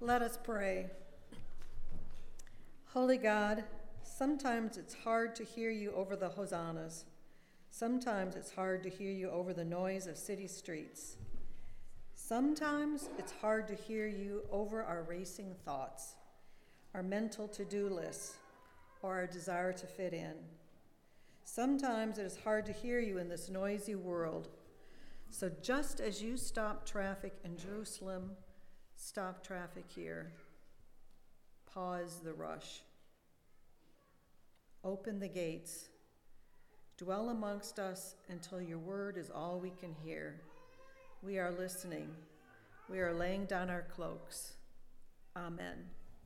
Let us pray. Holy God, sometimes it's hard to hear you over the hosannas. Sometimes it's hard to hear you over the noise of city streets. Sometimes it's hard to hear you over our racing thoughts, our mental to-do lists, or our desire to fit in. Sometimes it is hard to hear you in this noisy world. So just as you stop traffic in Jerusalem, stop traffic here. Pause the rush. Open the gates. Dwell amongst us until your word is all we can hear. We are listening. We are laying down our cloaks. Amen.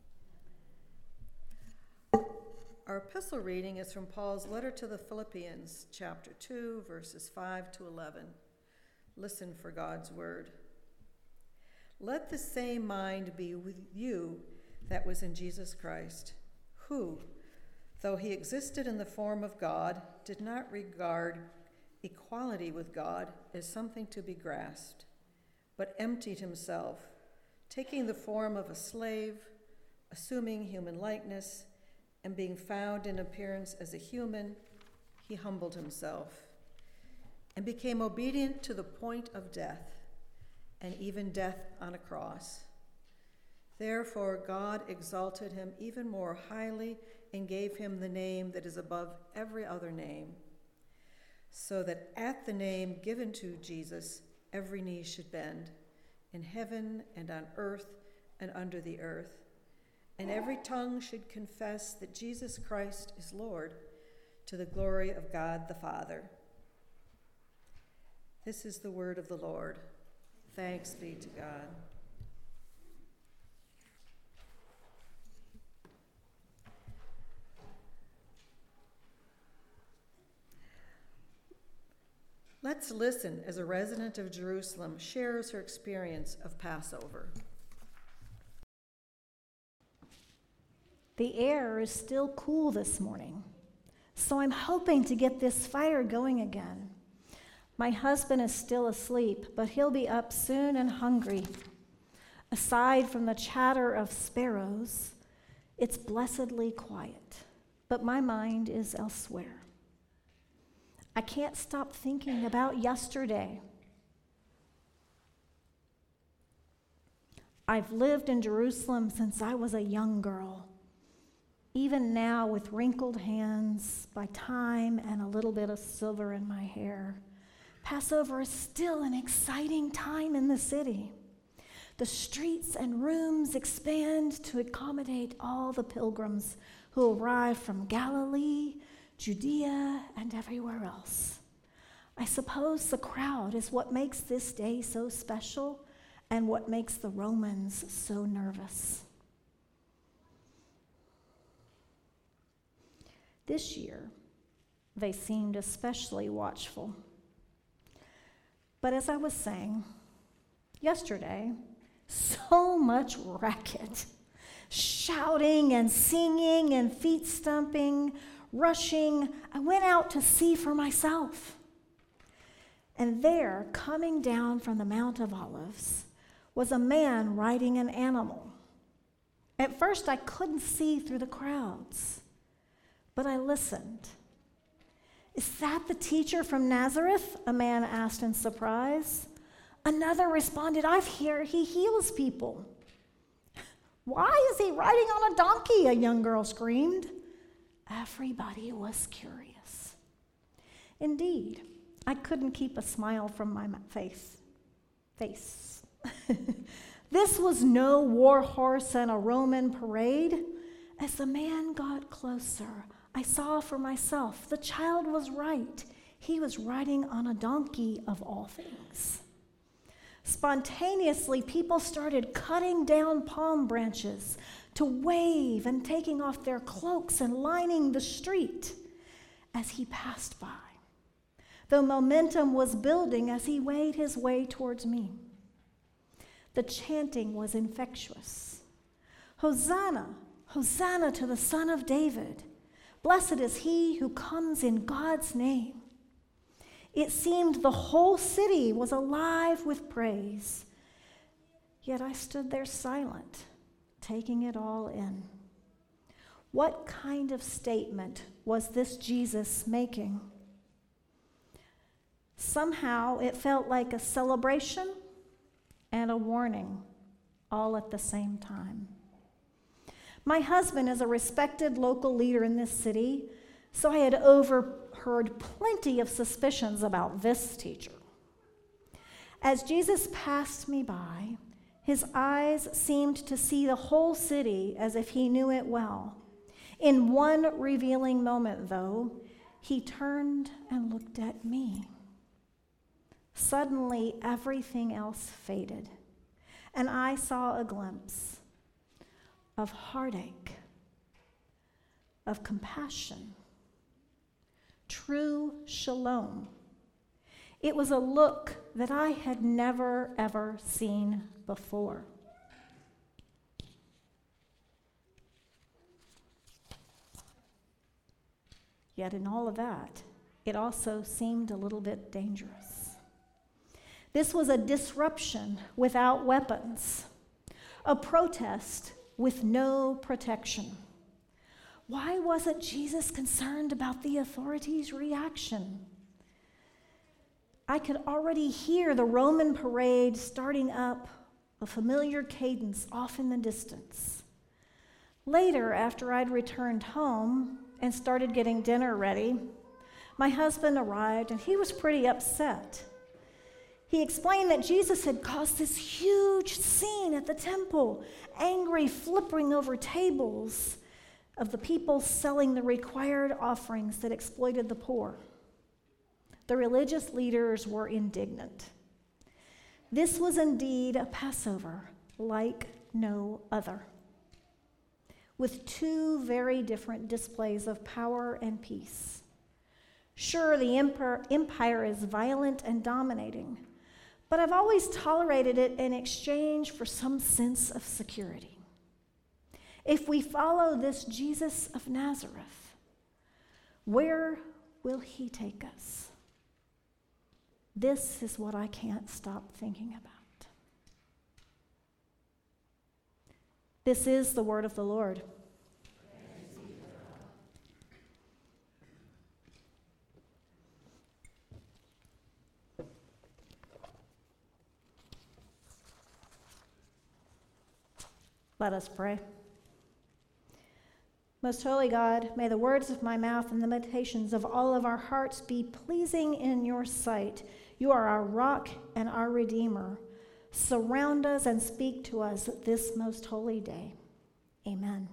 Our epistle reading is from Paul's letter to the Philippians, chapter 2, verses 5 to 11. Listen for God's word. Let the same mind be with you that was in Jesus Christ, who, though he existed in the form of God, did not regard equality with God as something to be grasped, but emptied himself, taking the form of a slave, assuming human likeness, and being found in appearance as a human, he humbled himself and became obedient to the point of death, and even death on a cross. Therefore, God exalted him even more highly and gave him the name that is above every other name, so that at the name given to Jesus, every knee should bend, in heaven and on earth and under the earth, and every tongue should confess that Jesus Christ is Lord, to the glory of God the Father. This is the word of the Lord. Thanks be to God. Let's listen as a resident of Jerusalem shares her experience of Passover. The air is still cool this morning, so I'm hoping to get this fire going again. My husband is still asleep, but he'll be up soon and hungry. Aside from the chatter of sparrows, it's blessedly quiet, but my mind is elsewhere. I can't stop thinking about yesterday. I've lived in Jerusalem since I was a young girl. Even now, with wrinkled hands by time and a little bit of silver in my hair, Passover is still an exciting time in the city. The streets and rooms expand to accommodate all the pilgrims who arrive from Galilee, Judea, and everywhere else. I suppose the crowd is what makes this day so special and what makes the Romans so nervous. This year, they seemed especially watchful. But as I was saying, yesterday, so much racket, shouting and singing and feet stomping, rushing. I went out to see for myself. And there, coming down from the Mount of Olives, was a man riding an animal. At first, I couldn't see through the crowds, but I listened. "Is that the teacher from Nazareth?" a man asked in surprise. Another responded, "I've heard he heals people." "Why is he riding on a donkey?" a young girl screamed. Everybody was curious. Indeed, I couldn't keep a smile from my face. This was no war horse and a Roman parade. As the man got closer, I saw for myself the child was right. He was riding on a donkey of all things. Spontaneously, people started cutting down palm branches to wave and taking off their cloaks and lining the street as he passed by. The momentum was building as he made his way towards me. The chanting was infectious. "Hosanna, Hosanna to the Son of David. Blessed is he who comes in God's name." It seemed the whole city was alive with praise. Yet I stood there silent, taking it all in. What kind of statement was this Jesus making? Somehow it felt like a celebration and a warning all at the same time. My husband is a respected local leader in this city, so I had overheard plenty of suspicions about this teacher. As Jesus passed me by, his eyes seemed to see the whole city as if he knew it well. In one revealing moment, though, he turned and looked at me. Suddenly, everything else faded, and I saw a glimpse of heartache, of compassion, true shalom. It was a look that I had never, ever seen before. Yet in all of that, it also seemed a little bit dangerous. This was a disruption without weapons, a protest with no protection. Why wasn't Jesus concerned about the authorities' reaction? I could already hear the Roman parade starting up, a familiar cadence off in the distance. Later, after I'd returned home and started getting dinner ready, my husband arrived and he was pretty upset. He explained that Jesus had caused this huge scene at the temple, angry, flipping over tables of the people selling the required offerings that exploited the poor. The religious leaders were indignant. This was indeed a Passover like no other, with two very different displays of power and peace. Sure, the empire is violent and dominating, but I've always tolerated it in exchange for some sense of security. If we follow this Jesus of Nazareth, where will he take us? This is what I can't stop thinking about. This is the word of the Lord. Let us pray. Most holy God, may the words of my mouth and the meditations of all of our hearts be pleasing in your sight. You are our rock and our redeemer. Surround us and speak to us this most holy day. Amen.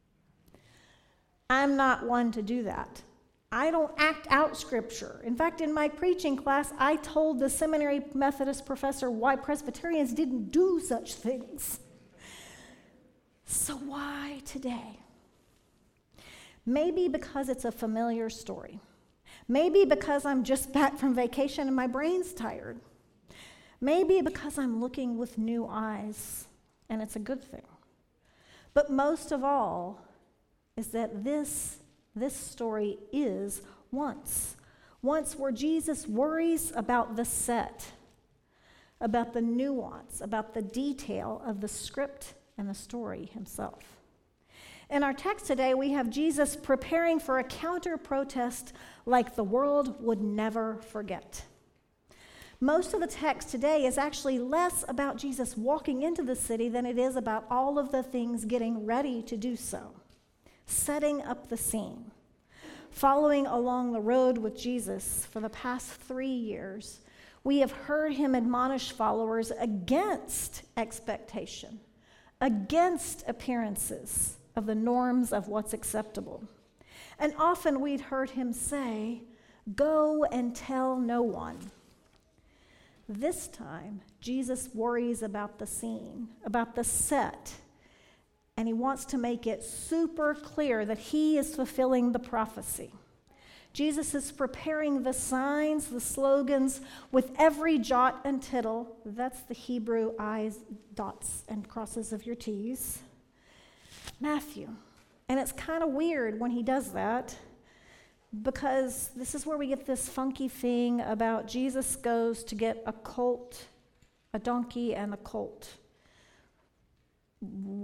I'm not one to do that. I don't act out scripture. In fact, in my preaching class, I told the seminary Methodist professor why Presbyterians didn't do such things. So why today? Maybe because it's a familiar story. Maybe because I'm just back from vacation and my brain's tired. Maybe because I'm looking with new eyes, and it's a good thing. But most of all is that this story is once where Jesus worries about the set, about the nuance, about the detail of the script and the story himself. In our text today, we have Jesus preparing for a counter-protest like the world would never forget. Most of the text today is actually less about Jesus walking into the city than it is about all of the things getting ready to do so, setting up the scene. Following along the road with Jesus for the past 3 years, we have heard him admonish followers against expectation, against appearances of the norms of what's acceptable. And often we'd heard him say, "Go and tell no one." This time, Jesus worries about the scene, about the set, and he wants to make it super clear that he is fulfilling the prophecy. Jesus is preparing the signs, the slogans, with every jot and tittle. That's the Hebrew I's, dots, and crosses of your T's. Matthew. And it's kind of weird when he does that, because this is where we get this funky thing about Jesus goes to get a donkey and a colt.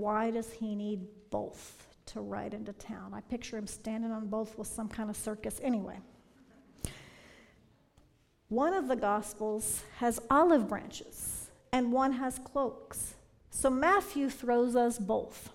why does he need both to ride into town? I picture him standing on both with some kind of circus. Anyway, one of the Gospels has olive branches and one has cloaks. So Matthew throws us both.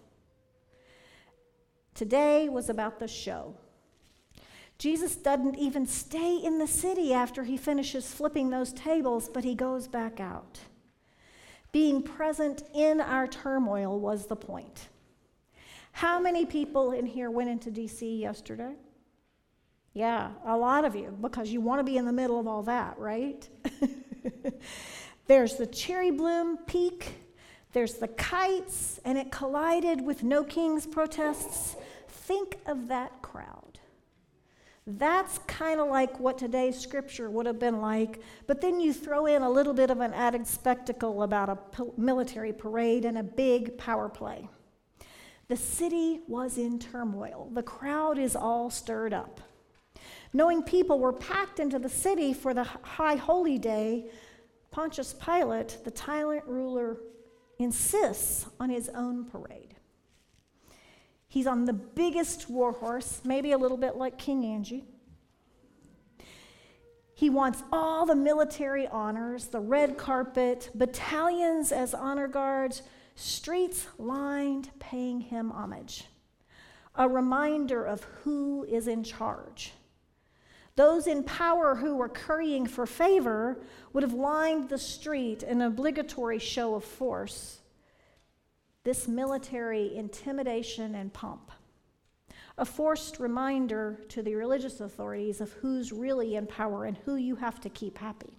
Today was about the show. Jesus doesn't even stay in the city after he finishes flipping those tables, but he goes back out. Being present in our turmoil was the point. How many people in here went into D.C. yesterday? Yeah, a lot of you, because you want to be in the middle of all that, right? There's the cherry bloom peak, there's the kites, and it collided with No Kings protests. Think of that crowd. That's kind of like what today's scripture would have been like, but then you throw in a little bit of an added spectacle about a military parade and a big power play. The city was in turmoil. The crowd is all stirred up. Knowing people were packed into the city for the high holy day, Pontius Pilate, the tyrant ruler, insists on his own parade. He's on the biggest war horse, maybe a little bit like King Angie. He wants all the military honors, the red carpet, battalions as honor guards, streets lined paying him homage. A reminder of who is in charge. Those in power who were currying for favor would have lined the street in an obligatory show of force. This military intimidation and pomp. A forced reminder to the religious authorities of who's really in power and who you have to keep happy.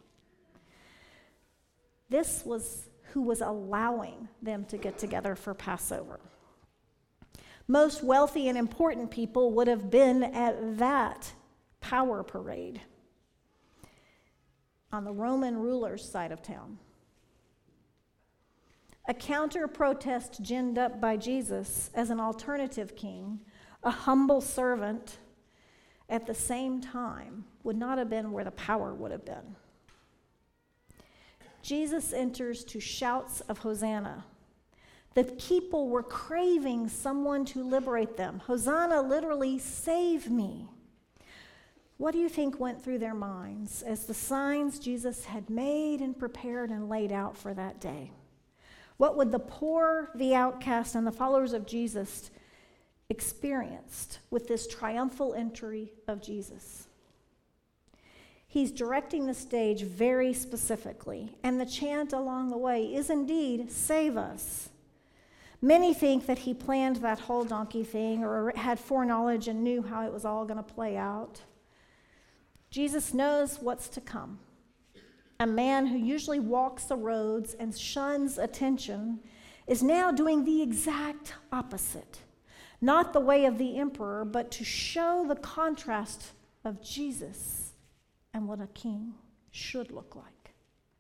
This was who was allowing them to get together for Passover. Most wealthy and important people would have been at that power parade on the Roman ruler's side of town. A counter-protest ginned up by Jesus as an alternative king, a humble servant, at the same time, would not have been where the power would have been. Jesus enters to shouts of Hosanna. The people were craving someone to liberate them. Hosanna, literally, save me. What do you think went through their minds as the signs Jesus had made and prepared and laid out for that day? What would the poor, the outcast, and the followers of Jesus experienced with this triumphal entry of Jesus? He's directing the stage very specifically, and the chant along the way is indeed, save us. Many think that he planned that whole donkey thing or had foreknowledge and knew how it was all going to play out. Jesus knows what's to come. A man who usually walks the roads and shuns attention is now doing the exact opposite. Not the way of the emperor, but to show the contrast of Jesus and what a king should look like.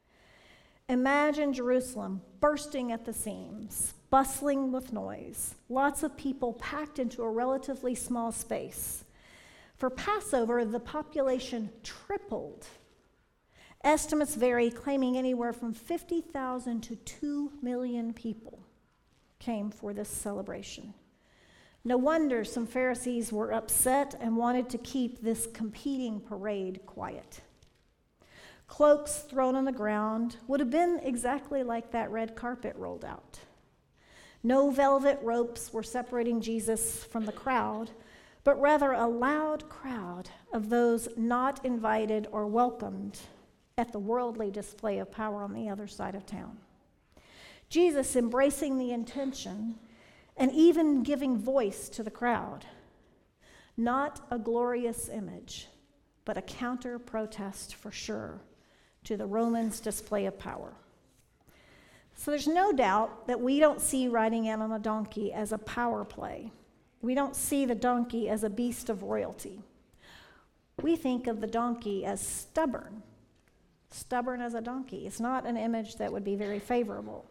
Imagine Jerusalem bursting at the seams, bustling with noise, lots of people packed into a relatively small space. For Passover, the population tripled. Estimates vary, claiming anywhere from 50,000 to 2 million people came for this celebration. No wonder some Pharisees were upset and wanted to keep this competing parade quiet. Cloaks thrown on the ground would have been exactly like that red carpet rolled out. No velvet ropes were separating Jesus from the crowd, but rather a loud crowd of those not invited or welcomed at the worldly display of power on the other side of town. Jesus embracing the intention and even giving voice to the crowd. Not a glorious image, but a counter-protest for sure to the Romans' display of power. So there's no doubt that we don't see riding in on a donkey as a power play. We don't see the donkey as a beast of royalty. We think of the donkey as stubborn as a donkey. It's not an image that would be very favorable.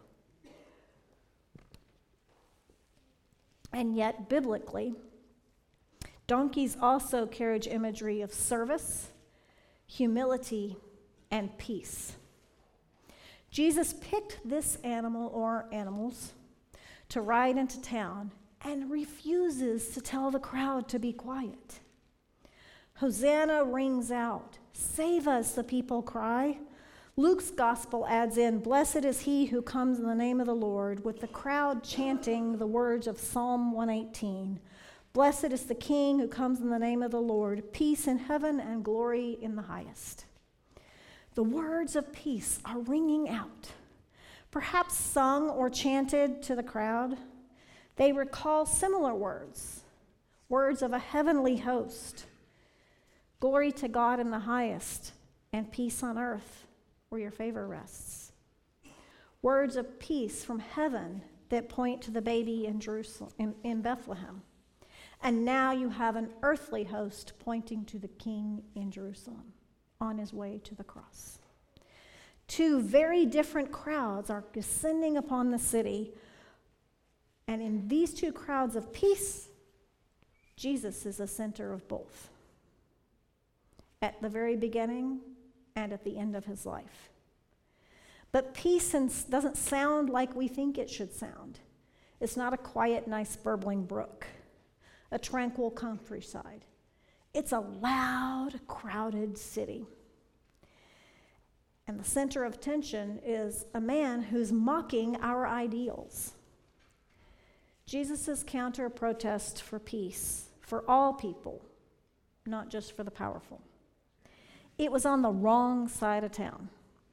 And yet, biblically, donkeys also carry imagery of service, humility, and peace. Jesus picked this animal or animals to ride into town and refuses to tell the crowd to be quiet. Hosanna rings out. Save us, the people cry. Luke's gospel adds in, blessed is he who comes in the name of the Lord, with the crowd chanting the words of Psalm 118. Blessed is the King who comes in the name of the Lord, peace in heaven and glory in the highest. The words of peace are ringing out, perhaps sung or chanted to the crowd. They recall similar words, words of a heavenly host. Glory to God in the highest, and peace on earth where your favor rests. Words of peace from heaven that point to the baby in Jerusalem, in Bethlehem. And now you have an earthly host pointing to the King in Jerusalem on his way to the cross. Two very different crowds are descending upon the city, and in these two crowds of peace, Jesus is the center of both, at the very beginning and at the end of his life. But peace doesn't sound like we think it should sound. It's not a quiet, nice, burbling brook, a tranquil countryside. It's a loud, crowded city. And the center of tension is a man who's mocking our ideals. Jesus' counter-protest for peace, for all people, not just for the powerful. It was on the wrong side of town.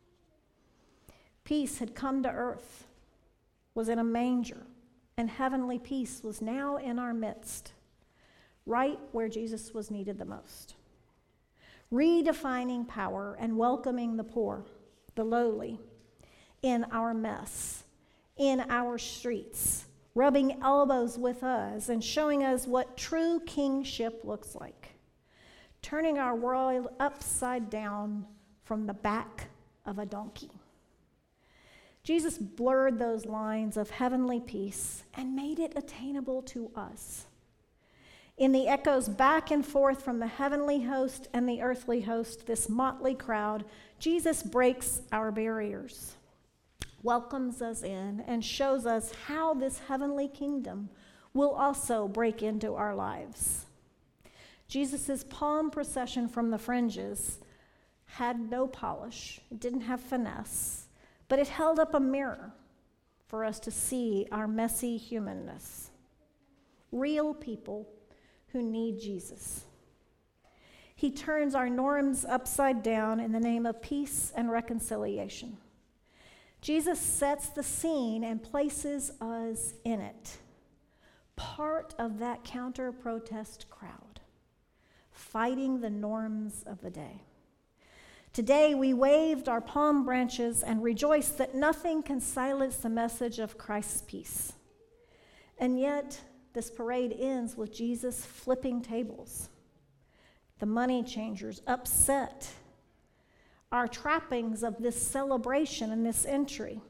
Peace had come to earth, was in a manger, and heavenly peace was now in our midst, right where Jesus was needed the most. Redefining power and welcoming the poor, the lowly, in our mess, in our streets, rubbing elbows with us and showing us what true kingship looks like. Turning our world upside down from the back of a donkey. Jesus blurred those lines of heavenly peace and made it attainable to us. In the echoes back and forth from the heavenly host and the earthly host, this motley crowd, Jesus breaks our barriers, welcomes us in, and shows us how this heavenly kingdom will also break into our lives. Jesus' palm procession from the fringes had no polish, it didn't have finesse, but it held up a mirror for us to see our messy humanness. Real people who need Jesus. He turns our norms upside down in the name of peace and reconciliation. Jesus sets the scene and places us in it, part of that counter-protest crowd, fighting the norms of the day. Today, we waved our palm branches and rejoiced that nothing can silence the message of Christ's peace. And yet, this parade ends with Jesus flipping tables. The money changers upset our trappings of this celebration and this entry.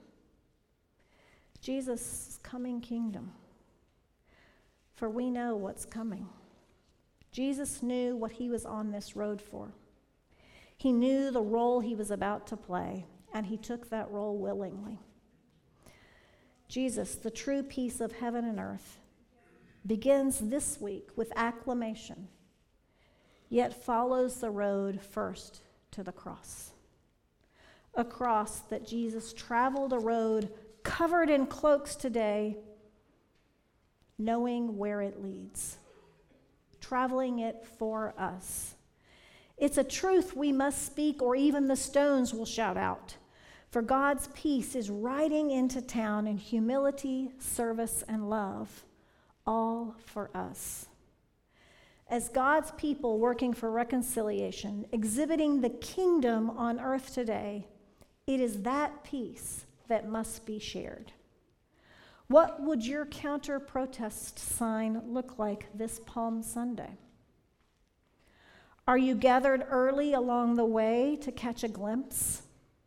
Jesus' coming kingdom. For we know what's coming. Jesus knew what he was on this road for. He knew the role he was about to play, and he took that role willingly. Jesus, the true peace of heaven and earth, begins this week with acclamation, yet follows the road first to the cross. A cross that Jesus traveled a road covered in cloaks today, knowing where it leads, traveling it for us. It's a truth we must speak, or even the stones will shout out. For God's peace is riding into town in humility, service, and love, all for us. As God's people working for reconciliation, exhibiting the kingdom on earth today, it is that peace that must be shared. What would your counter-protest sign look like this Palm Sunday? Are you gathered early along the way to catch a glimpse?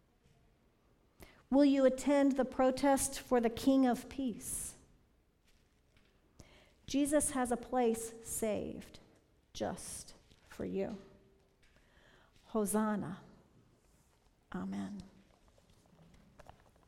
Will you attend the protest for the King of Peace? Jesus has a place saved just for you. Hosanna. Amen.